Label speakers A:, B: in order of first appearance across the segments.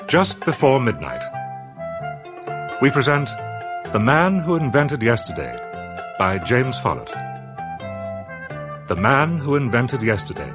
A: Just before midnight, we present The Man Who Invented Yesterday by James Follett. The Man Who Invented Yesterday.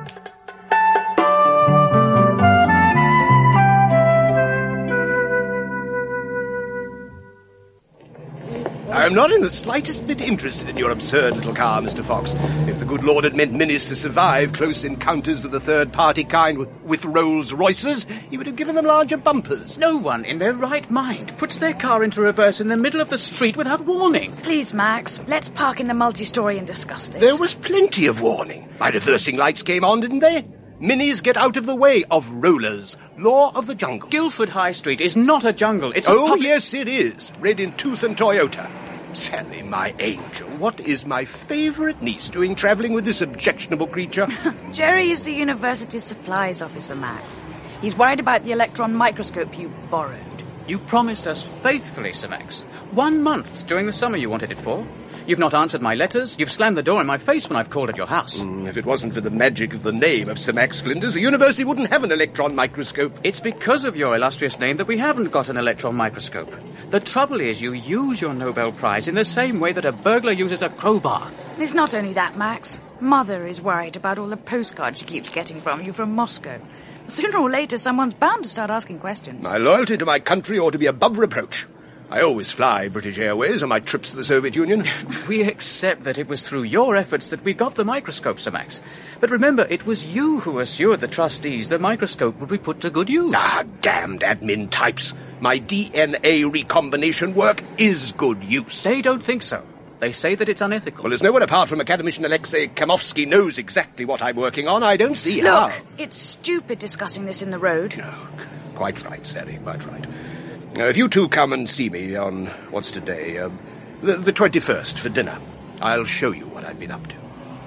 B: I am not in the slightest bit interested in your absurd little car, Mr. Fox. If the good Lord had meant Minnies to survive close encounters of the third-party kind with Rolls-Royces, he would have given them larger bumpers.
C: No one in their right mind puts their car into reverse in the middle of the street without warning.
D: Please, Max, let's park in the multi-story and discuss this.
B: There was plenty of warning. My reversing lights came on, didn't they? Minnies get out of the way of rollers. Law of the jungle.
C: Guildford High Street is not a jungle. It's a public...
B: yes, it is. Red in Tooth and Toyota. Sally, my angel, what is my favourite niece doing travelling with this objectionable creature?
D: Jerry is the university's supplies officer, Max. He's worried about the electron microscope you borrowed.
C: You promised us faithfully, Sir Max. 1 month during the summer you wanted it for. You've not answered my letters. You've slammed the door in my face when I've called at your house.
B: If it wasn't for the magic of the name of Sir Max Flinders, the university wouldn't have an electron microscope.
C: It's because of your illustrious name that we haven't got an electron microscope. The trouble is you use your Nobel Prize in the same way that a burglar uses a crowbar.
D: It's not only that, Max. Mother is worried about all the postcards she keeps getting from you from Moscow. Sooner or later, someone's bound to start asking questions.
B: My loyalty to my country ought to be above reproach. I always fly British Airways on my trips to the Soviet Union.
C: We accept that it was through your efforts that we got the microscope, Sir Max. But remember, it was you who assured the trustees the microscope would be put to good use.
B: Ah, damned admin types. My DNA recombination work is good use.
C: They don't think so. They say that it's unethical.
B: Well, there's no one apart from academician Alexei Kamovsky knows exactly what I'm working on. I don't see how.
D: Look, it's stupid discussing this in the road.
B: No, quite right, Sally, quite right. Now, if you two come and see me on, what's today, the 21st for dinner, I'll show you what I've been up to.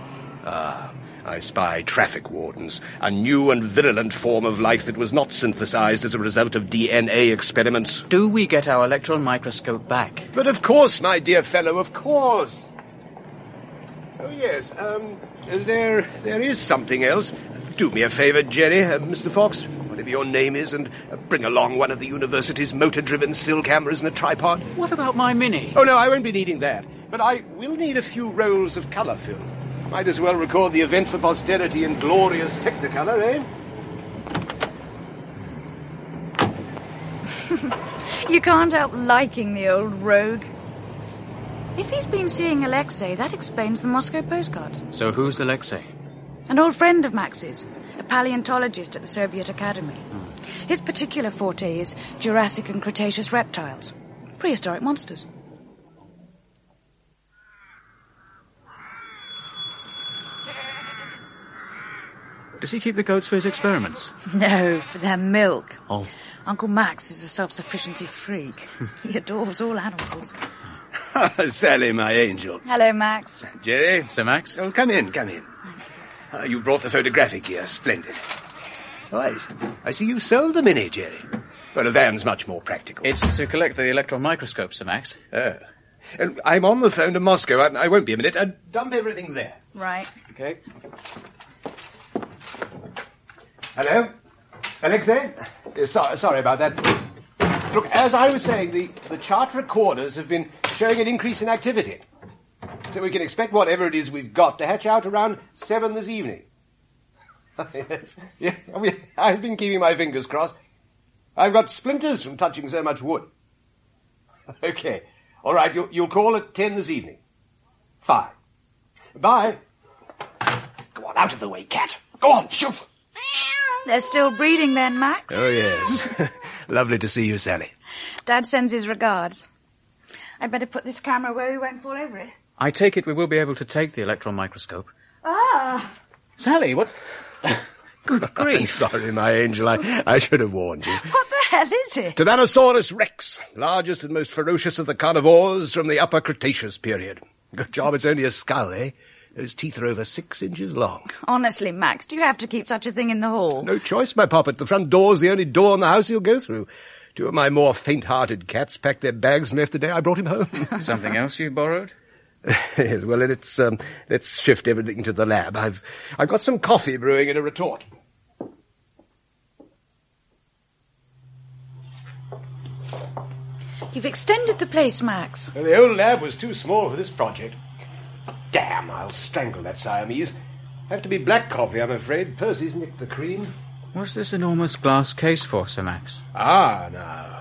B: I spy traffic wardens, a new and virulent form of life that was not synthesized as a result of DNA experiments.
C: Do we get our electron microscope back?
B: But of course, my dear fellow, of course. Oh, yes, there is something else. Do me a favour, Jerry, Mr. Fox, whatever your name is, and bring along one of the university's motor-driven still cameras and a tripod.
C: What about my Mini?
B: Oh, no, I won't be needing that. But I will need a few rolls of colour film. Might as well record the event for posterity in glorious Technicolor, eh?
D: You can't help liking the old rogue. If he's been seeing Alexei, that explains the Moscow postcards.
C: So who's Alexei?
D: An old friend of Max's, a paleontologist at the Soviet Academy. His particular forte is Jurassic and Cretaceous reptiles, prehistoric monsters.
C: Does he keep the goats for his experiments?
D: No, for their milk.
C: Oh.
D: Uncle Max is a self-sufficiency freak. He adores all animals.
B: Sally, my angel.
D: Hello, Max.
B: Jerry?
C: Sir Max?
B: Oh, come in, come in. You brought the photographic gear. Splendid. Oh, I see you sold the Mini, Jerry. Well, a van's much more practical.
C: It's to collect the electron microscope, Sir Max.
B: Oh. And I'm on the phone to Moscow. I won't be a minute. Dump everything there.
D: Right.
B: Okay. Hello? Alexei? Sorry about that. Look, as I was saying, the chart recorders have been showing an increase in activity. So we can expect whatever it is we've got to hatch out around 7 this evening. Yes. Yeah, I've been keeping my fingers crossed. I've got splinters from touching so much wood. Okay. All right, you'll call at 10 this evening. Fine. Bye. Go on, out of the way, cat. Go on, shoot.
D: They're still breeding then, Max?
B: Oh, yes. Lovely to see you, Sally.
D: Dad sends his regards. I'd better put this camera where we won't fall over it.
C: I take it we will be able to take the electron microscope.
D: Ah!
C: Sally, what... Good grief.
B: I'm sorry, my angel. I should have warned you.
D: What the hell is it?
B: Tyrannosaurus rex, largest and most ferocious of the carnivores from the Upper Cretaceous period. Good job it's only a skull, eh? Those teeth are over 6 inches long.
D: Honestly, Max, do you have to keep such a thing in the hall?
B: No choice, my poppet. The front door's the only door in the house he'll go through. 2 of my more faint-hearted cats packed their bags and left the day I brought him home.
C: Something else you borrowed?
B: Yes, well, let's shift everything to the lab. I've got some coffee brewing in a retort.
D: You've extended the place, Max.
B: Well, the old lab was too small for this project. Damn, I'll strangle that Siamese. Have to be black coffee, I'm afraid. Percy's nicked the cream.
C: What's this enormous glass case for, Sir Max?
B: Now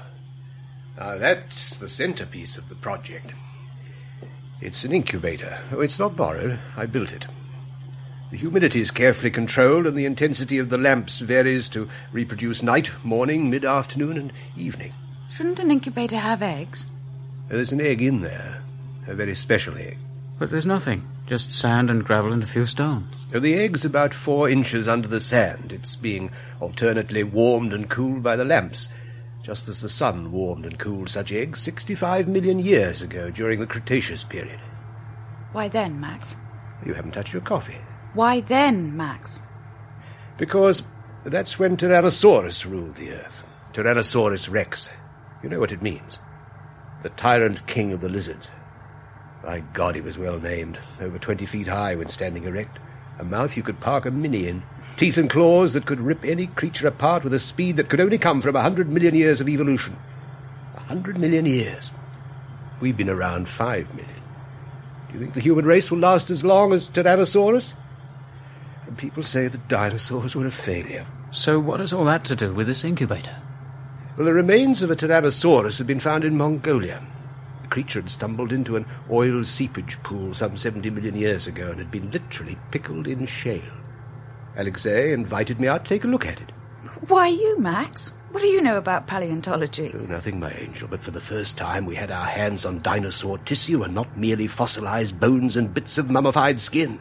B: that's the centerpiece of the project. It's an incubator. Oh, it's not borrowed. I built it. The humidity is carefully controlled, and the intensity of the lamps varies to reproduce night, morning, mid-afternoon, and evening.
D: Shouldn't an incubator have eggs?
B: There's an egg in there. A very special egg.
C: But there's nothing. Just sand and gravel and a few stones.
B: The egg's about 4 inches under the sand. It's being alternately warmed and cooled by the lamps, just as the sun warmed and cooled such eggs 65 million years ago during the Cretaceous period.
D: Why then, Max?
B: You haven't touched your coffee.
D: Why then, Max?
B: Because that's when Tyrannosaurus ruled the Earth. Tyrannosaurus rex. You know what it means. The tyrant king of the lizards. My God, he was well named. Over 20 feet high when standing erect. A mouth you could park a Mini in. Teeth and claws that could rip any creature apart with a speed that could only come from 100 million years of evolution. 100 million years. We've been around 5 million. Do you think the human race will last as long as Tyrannosaurus? And people say the dinosaurs were a failure.
C: So what has all that to do with this incubator?
B: Well, the remains of a Tyrannosaurus have been found in Mongolia. The creature had stumbled into an oil seepage pool some 70 million years ago and had been literally pickled in shale. Alexei invited me out to take a look at it.
D: Why you, Max? What do you know about paleontology?
B: Oh, nothing, my angel, but for the first time we had our hands on dinosaur tissue and not merely fossilized bones and bits of mummified skin.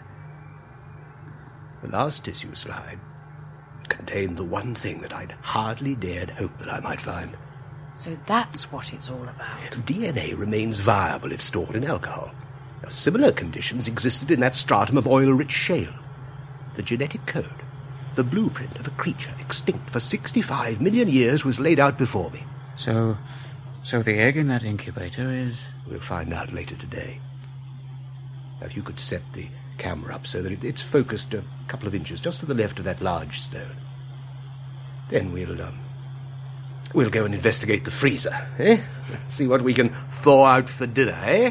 B: The last tissue slide contained the one thing that I'd hardly dared hope that I might find.
D: So that's what it's all about.
B: DNA remains viable if stored in alcohol. Now, similar conditions existed in that stratum of oil-rich shale. The genetic code, the blueprint of a creature extinct for 65 million years was laid out before me.
C: So the egg in that incubator is...
B: We'll find out later today. Now, if you could set the camera up so that it's focused a couple of inches just to the left of that large stone. Then we'll go and investigate the freezer, eh? See what we can thaw out for dinner, eh?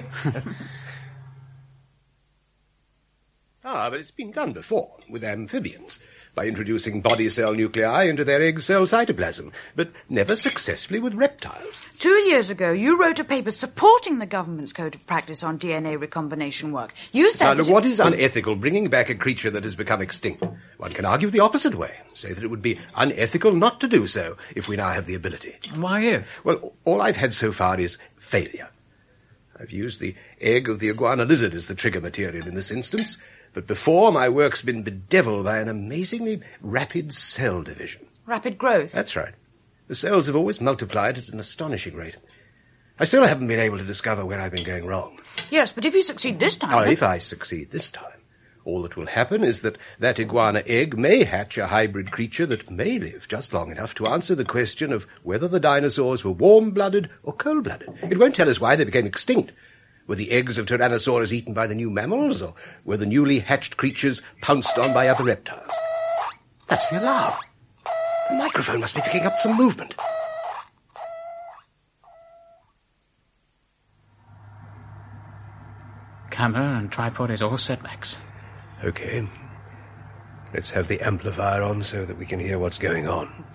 B: But it's been done before, with amphibians, by introducing body cell nuclei into their egg cell cytoplasm, but never successfully with reptiles.
D: 2 years ago, you wrote a paper supporting the government's code of practice on DNA recombination work. You said
B: Now, what is unethical, bringing back a creature that has become extinct? One can argue the opposite way, say that it would be unethical not to do so if we now have the ability.
C: Why if?
B: Well, all I've had so far is failure. I've used the egg of the iguana lizard as the trigger material in this instance, but before my work's been bedeviled by an amazingly rapid cell division.
D: Rapid growth?
B: That's right. The cells have always multiplied at an astonishing rate. I still haven't been able to discover where I've been going wrong.
D: Yes, but if you succeed this time...
B: If I succeed this time, all that will happen is that iguana egg may hatch a hybrid creature that may live just long enough to answer the question of whether the dinosaurs were warm-blooded or cold-blooded. It won't tell us why they became extinct. Were the eggs of Tyrannosaurus eaten by the new mammals, or were the newly hatched creatures pounced on by other reptiles? That's the alarm. The microphone must be picking up some movement.
C: Camera and tripod is all set, Max.
B: Okay. Let's have the amplifier on so that we can hear what's going on.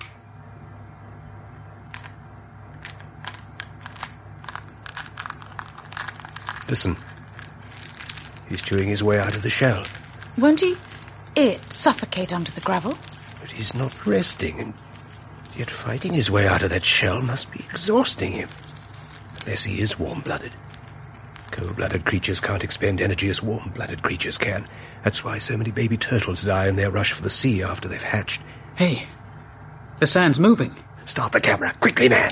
B: Listen. He's chewing his way out of the shell.
D: Won't it suffocate under the gravel?
B: But he's not resting, and yet fighting his way out of that shell must be exhausting him. Unless he is warm-blooded. Cold-blooded creatures can't expend energy as warm-blooded creatures can. That's why so many baby turtles die in their rush for the sea after they've hatched.
C: Hey, the sand's moving.
B: Start the camera. Quickly, man.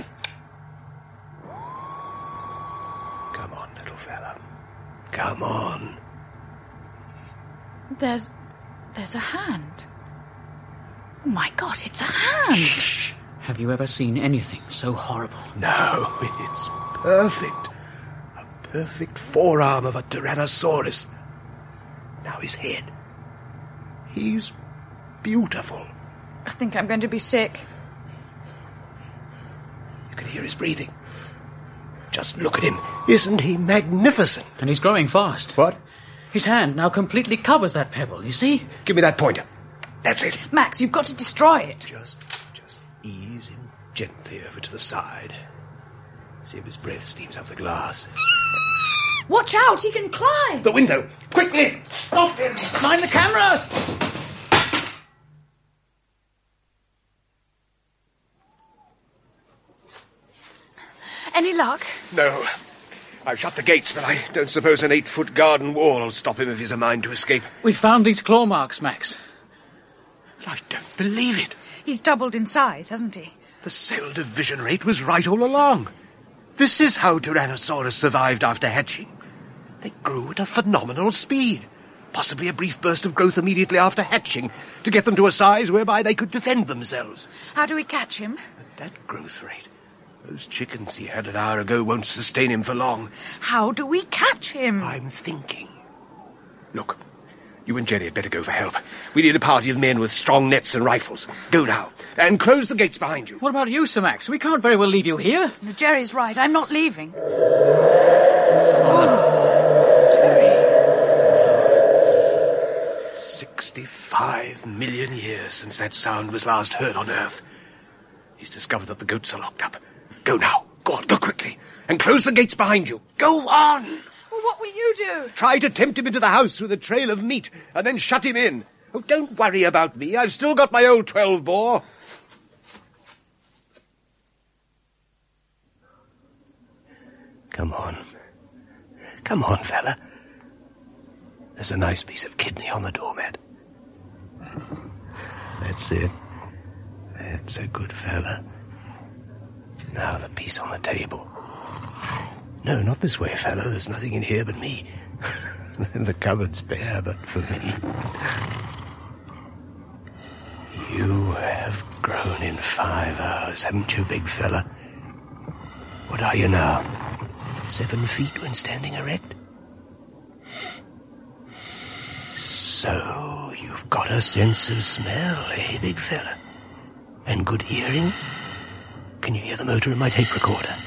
B: Come on, little fella. Come on.
D: There's a hand. Oh, my God, it's a hand.
B: Shh.
C: Have you ever seen anything so horrible?
B: No, it's perfect. A perfect forearm of a Tyrannosaurus. Now his head. He's beautiful.
D: I think I'm going to be sick.
B: You can hear his breathing. Just look at him. Isn't he magnificent?
C: And he's growing fast.
B: What?
C: His hand now completely covers that pebble, you see?
B: Give me that pointer. That's it.
D: Max, you've got to destroy it.
B: Just ease him gently over to the side. See if his breath steams up the glass.
D: Watch out, he can climb.
B: The window! Quickly! Stop him!
C: Mind the camera!
D: Any luck?
B: No. I've shut the gates, but I don't suppose an 8-foot garden wall will stop him if he's a mind to escape.
C: We found these claw marks, Max.
B: I don't believe it.
D: He's doubled in size, hasn't he?
B: The cell division rate was right all along. This is how Tyrannosaurus survived after hatching. They grew at a phenomenal speed. Possibly a brief burst of growth immediately after hatching to get them to a size whereby they could defend themselves.
D: How do we catch him?
B: At that growth rate, those chickens he had an hour ago won't sustain him for long.
D: How do we catch him?
B: I'm thinking. Look, you and Jerry had better go for help. We need a party of men with strong nets and rifles. Go now, and close the gates behind you.
C: What about you, Sir Max? We can't very well leave you here.
D: Jerry's right. I'm not leaving.
B: Jerry. 65 million years since that sound was last heard on Earth. He's discovered that the goats are locked up. Go now. Go on, go quickly. And close the gates behind you. Go on!
D: Well, what will you do?
B: Try to tempt him into the house with a trail of meat, and then shut him in. Oh, don't worry about me. I've still got my old 12-bore. Come on. Come on, fella. There's a nice piece of kidney on the doormat. That's it. That's a good fella. Now the piece on the table. No, not this way, fella. There's nothing in here but me. The cupboard's bare, but for me. You have grown in 5 hours, haven't you, big fella? What are you now? 7 feet when standing erect? So, you've got a sense of smell, eh, big fella? And good hearing? Can you hear the motor in my tape recorder?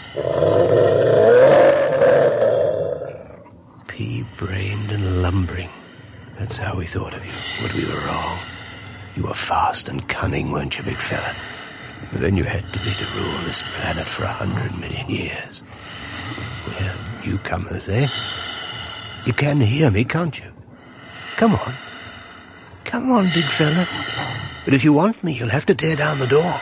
B: Pea-brained and lumbering. That's how we thought of you, but we were wrong. You were fast and cunning, weren't you, big fella? But then you had to be to rule this planet for 100 million years. Well, newcomers, eh? You can hear me, can't you? Come on. Come on, big fella. But if you want me, you'll have to tear down the door.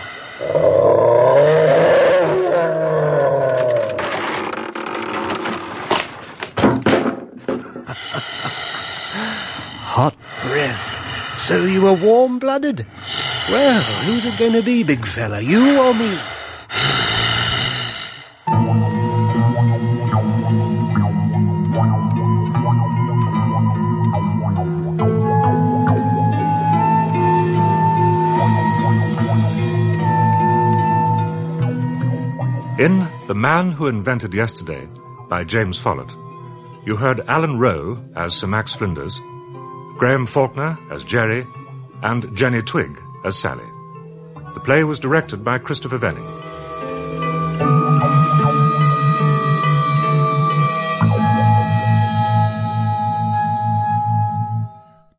B: Hot breath. So you were warm-blooded? Well, who's it going to be, big fella? You or me?
A: In The Man Who Invented Yesterday by James Follett, you heard Alan Rowe as Sir Max Flinders, Graham Faulkner as Jerry, and Jenny Twigg as Sally. The play was directed by Christopher Venning.